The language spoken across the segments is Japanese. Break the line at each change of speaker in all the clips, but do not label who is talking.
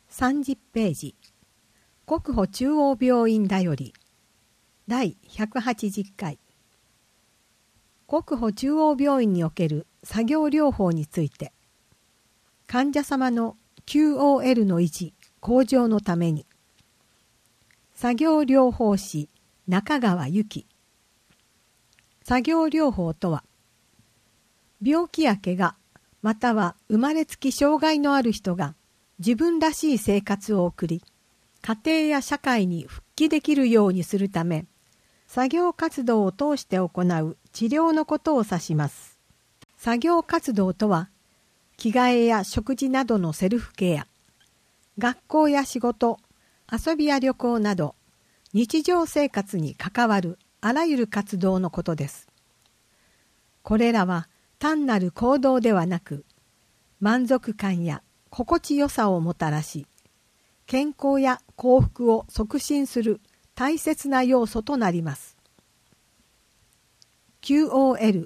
30ページ国保中央病院だより第180回国保中央病院における作業療法について患者様の QOL の維持向上のために作業療法士中川由紀作業療法とは病気や怪我または生まれつき障害のある人が自分らしい生活を送り家庭や社会に復帰できるようにするため作業活動を通して行う治療のことを指します。作業活動とは着替えや食事などのセルフケア、学校や仕事、遊びや旅行など日常生活に関わるあらゆる活動のことです。これらは単なる行動ではなく満足感や心地よさをもたらし健康や幸福を促進する大切な要素となります。QOL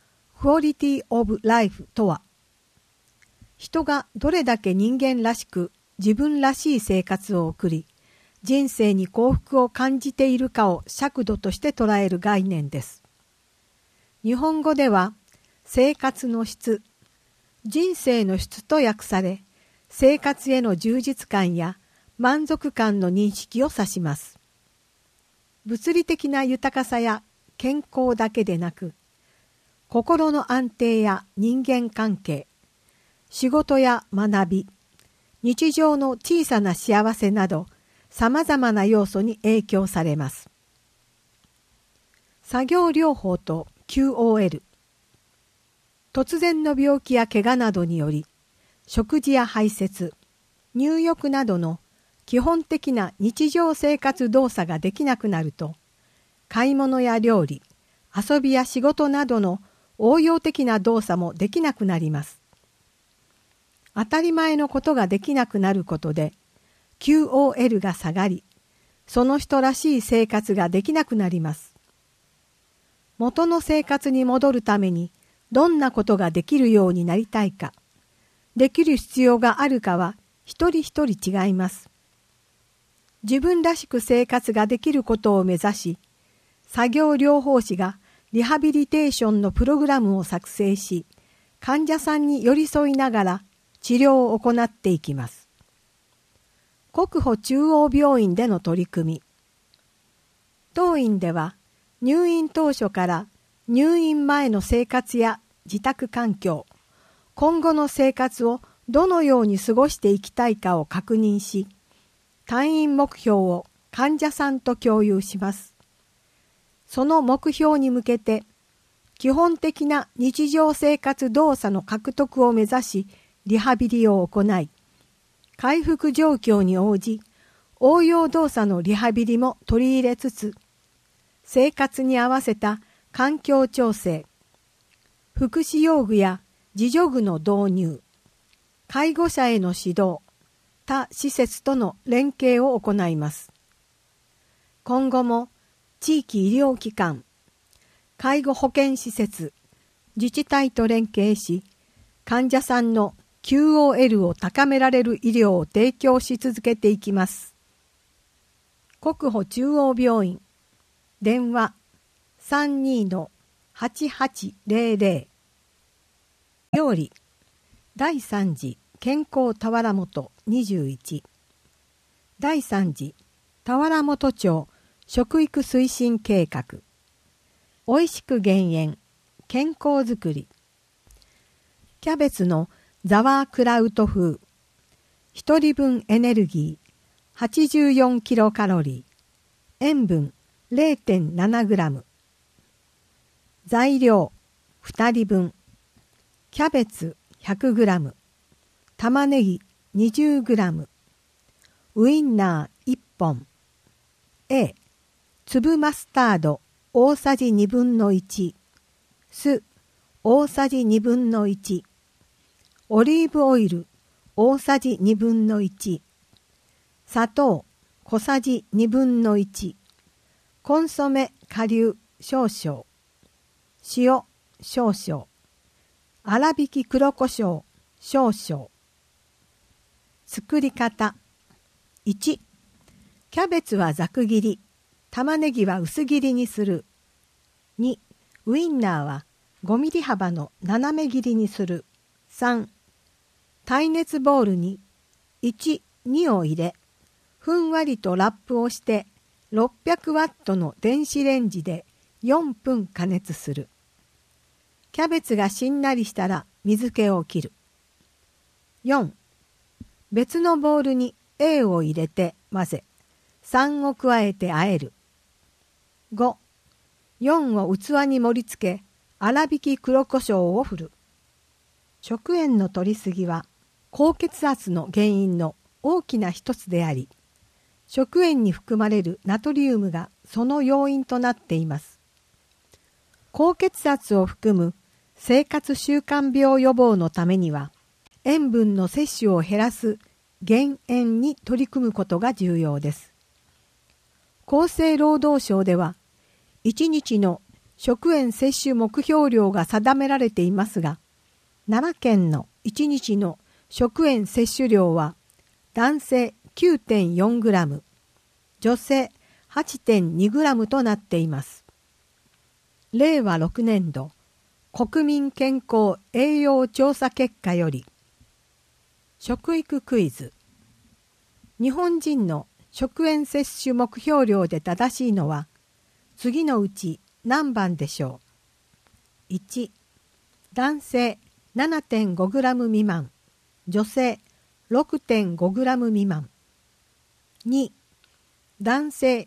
Quality of Life とは人がどれだけ人間らしく自分らしい生活を送り人生に幸福を感じているかを尺度として捉える概念です。日本語では生活の質、人生の質と訳され生活への充実感や満足感の認識を指します。物理的な豊かさや健康だけでなく、心の安定や人間関係、仕事や学び、日常の小さな幸せなど、さまざまな要素に影響されます。作業療法と QOL。突然の病気や怪我などにより、食事や排泄、入浴などの基本的な日常生活動作ができなくなると、買い物や料理、遊びや仕事などの応用的な動作もできなくなります。当たり前のことができなくなることで、QOL が下がり、その人らしい生活ができなくなります。元の生活に戻るために、どんなことができるようになりたいか、できる必要があるかは一人一人違います。自分らしく生活ができることを目指し、作業療法士がリハビリテーションのプログラムを作成し、患者さんに寄り添いながら治療を行っていきます。国保中央病院での取り組み。当院では入院当初から入院前の生活や自宅環境、今後の生活をどのように過ごしていきたいかを確認し、退院目標を患者さんと共有します。その目標に向けて、基本的な日常生活動作の獲得を目指し、リハビリを行い、回復状況に応じ、応用動作のリハビリも取り入れつつ、生活に合わせた環境調整、福祉用具や自助具の導入、介護者への指導、他施設との連携を行います。今後も地域医療機関、介護保健施設、自治体と連携し、患者さんの QOL を高められる医療を提供し続けていきます。国保中央病院、電話 32-8800 料理第3次健康田原本21第3次田原本町食育推進計画おいしく減塩健康づくりキャベツのザワークラウト風1人分エネルギー84キロカロリー塩分 0.7 グラム材料2人分キャベツ100グラム玉ねぎ20グラムウインナー1本 A 粒マスタード大さじ2分の1酢大さじ2分の1オリーブオイル大さじ2分の1砂糖小さじ2分の1コンソメ顆粒少々塩少々粗挽き黒胡椒少々作り方 1、キャベツはざく切り、玉ねぎは薄切りにする。2、ウインナーは5ミリ幅の斜め切りにする。3、耐熱ボウルに1、2を入れ、ふんわりとラップをして600ワットの電子レンジで4分加熱する。キャベツがしんなりしたら水気を切る。4、別のボウルに A を入れて混ぜ、3を加えて和える。5、4を器に盛り付け、粗挽き黒胡椒を振る。食塩の摂りすぎは高血圧の原因の大きな一つであり、食塩に含まれるナトリウムがその要因となっています。高血圧を含む生活習慣病予防のためには、塩分の摂取を減らす減塩に取り組むことが重要です。厚生労働省では、1日の食塩摂取目標量が定められていますが、奈良県の1日の食塩摂取量は男性 9.4 グラム、女性 8.2 グラムとなっています。令和6年度国民健康栄養調査結果より、食育クイズ。日本人の食塩摂取目標量で正しいのは次のうち何番でしょう。1、男性 7.5 グラム未満、女性 6.5 グラム未満。2、男性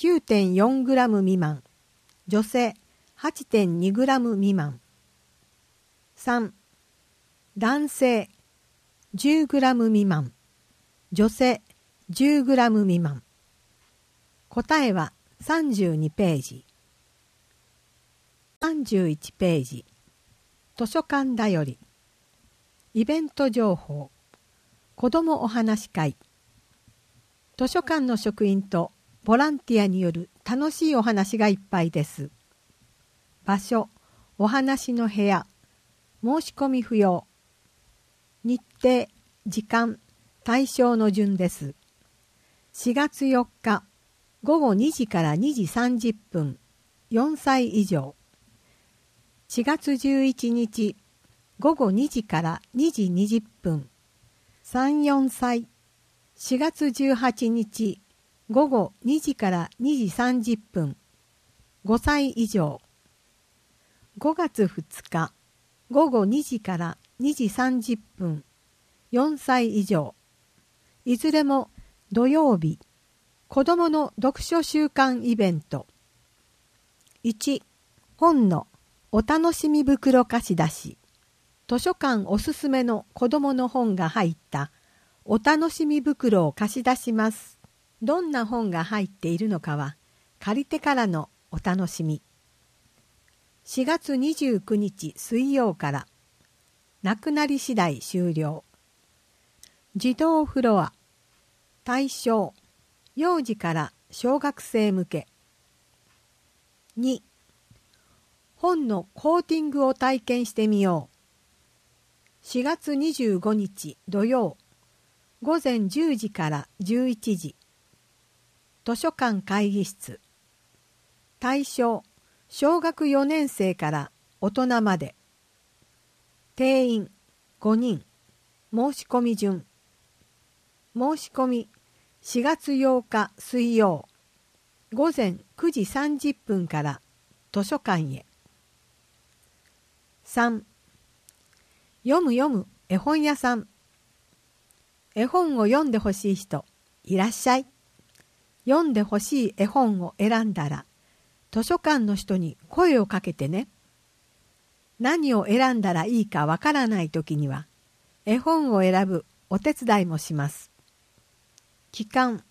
9.4 グラム未満、女性 8.2 グラム未満。3、男性10グラム未満、女性10グラム未満。答えは32ページ。31ページ。図書館だより。イベント情報。子どもお話会。図書館の職員とボランティアによる楽しいお話がいっぱいです。場所、お話の部屋、申し込み不要。日程、時間、対象の順です。4月4日、午後2時から2時30分、4歳以上。4月11日、午後2時から2時20分、3、4歳。4月18日、午後2時から2時30分、5歳以上。5月2日、午後2時から2時30分、4歳以上。いずれも土曜日、子どもの読書週間イベント。1、本のお楽しみ袋貸し出し。図書館おすすめの子どもの本が入ったお楽しみ袋を貸し出します。どんな本が入っているのかは借りてからのお楽しみ。4月29日水曜から。なくなり次第終了。児童フロア。対象。幼児から小学生向け。2、本のコーティングを体験してみよう。4月25日土曜、午前10時から11時。図書館会議室。対象、小学4年生から大人まで。定員5人。申し込み順。申し込み4月8日水曜、午前9時30分から図書館へ。3、読む絵本屋さん。絵本を読んでほしい人いらっしゃい。読んでほしい絵本を選んだら図書館の人に声をかけてね。何を選んだらいいかわからないときには絵本を選ぶお手伝いもします。期間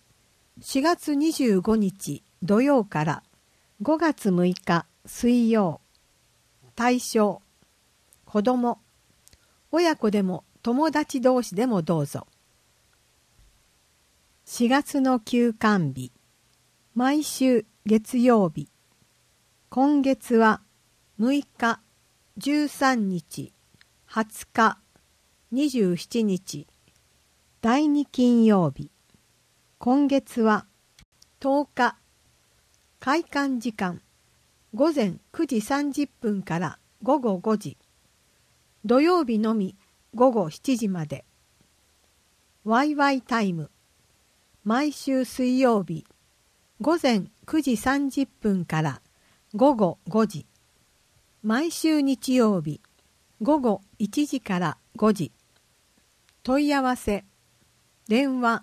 4月25日土曜から5月6日水曜。対象子ども、親子でも友達同士でもどうぞ。4月の休館日、毎週月曜日。今月は6日、13日、20日、27日、第2金曜日。 今月は10日、開館時間午前9時30分から午後5時、土曜日のみ午後7時まで。ワイワイタイム、毎週水曜日午前9時30分から午後5時、毎週日曜日午後1時から5時。問い合わせ、電話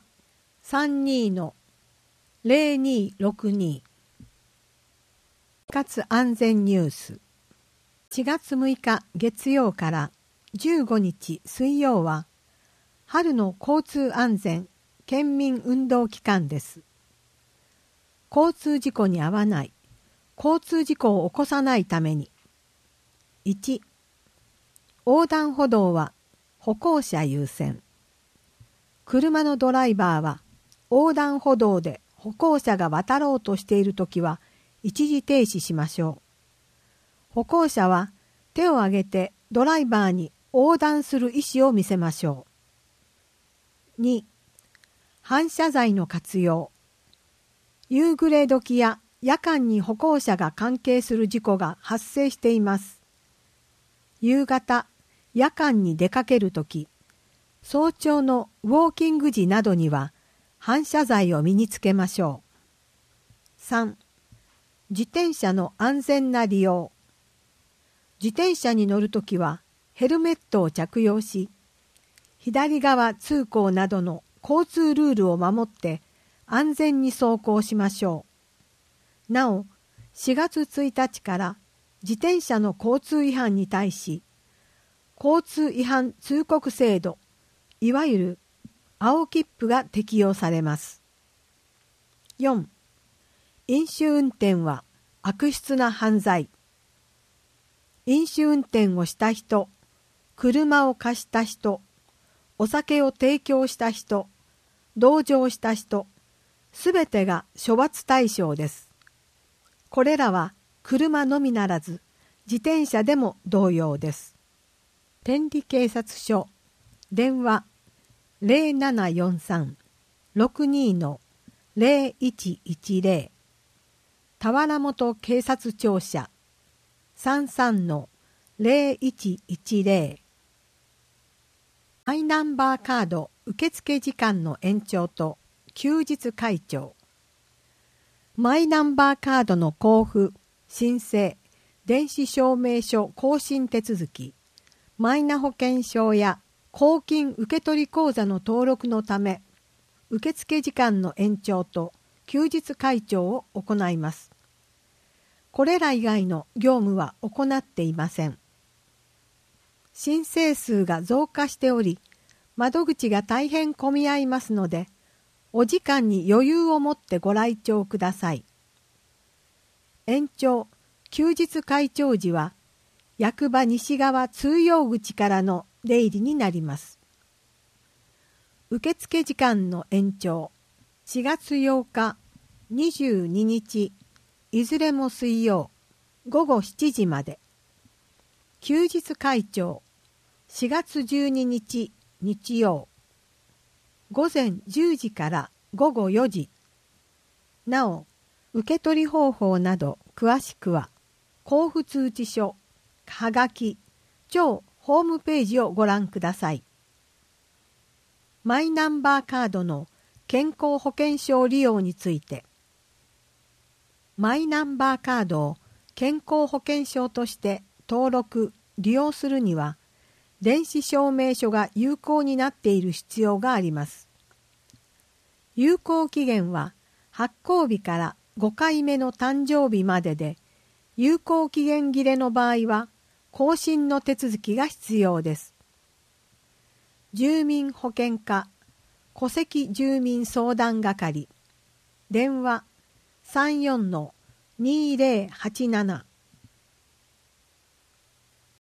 32-0262。生活安全ニュース。4月6日月曜から15日水曜は、春の交通安全県民運動期間です。交通事故に遭わない、交通事故を起こさないために。1、横断歩道は歩行者優先。車のドライバーは横断歩道で歩行者が渡ろうとしているときは一時停止しましょう。歩行者は手を挙げてドライバーに横断する意思を見せましょう。2、反射材の活用。夕暮れ時や夜間に歩行者が関係する事故が発生しています。夕方、夜間に出かけるとき、早朝のウォーキング時などには反射材を身につけましょう。3、自転車の安全な利用。自転車に乗るときはヘルメットを着用し、左側通行などの交通ルールを守って安全に走行しましょう。なお、4月1日から自転車の交通違反に対し、交通違反通告制度、いわゆる青切符が適用されます。4、飲酒運転は悪質な犯罪。飲酒運転をした人、車を貸した人、お酒を提供した人、同乗した人、すべてが処罰対象です。これらは車のみならず、自転車でも同様です。天理警察署、電話0743-62-0110、田原本警察庁舎33-0110。マイナンバーカード受付時間の延長と休日開帳。マイナンバーカードの交付、申請、電子証明書更新手続き、マイナ保険証や公金受取口座の登録のため、受付時間の延長と休日開帳を行います。これら以外の業務は行っていません。申請数が増加しており、窓口が大変混み合いますので、お時間に余裕を持ってご来庁ください。延長・休日開庁時は、役場西側通用口からの出入りになります。受付時間の延長、4月8日、22日、いずれも水曜、午後7時まで。休日開庁、4月12日、日曜、午前10時から午後4時。なお、受取方法など詳しくは、交付通知書、はがき、庁ホームページをご覧ください。マイナンバーカードの健康保険証利用について。マイナンバーカードを健康保険証として登録・利用するには、電子証明書が有効になっている必要があります。有効期限は発行日から5回目の誕生日までで、有効期限切れの場合は更新の手続きが必要です。住民保険課戸籍住民相談係、電話34-2087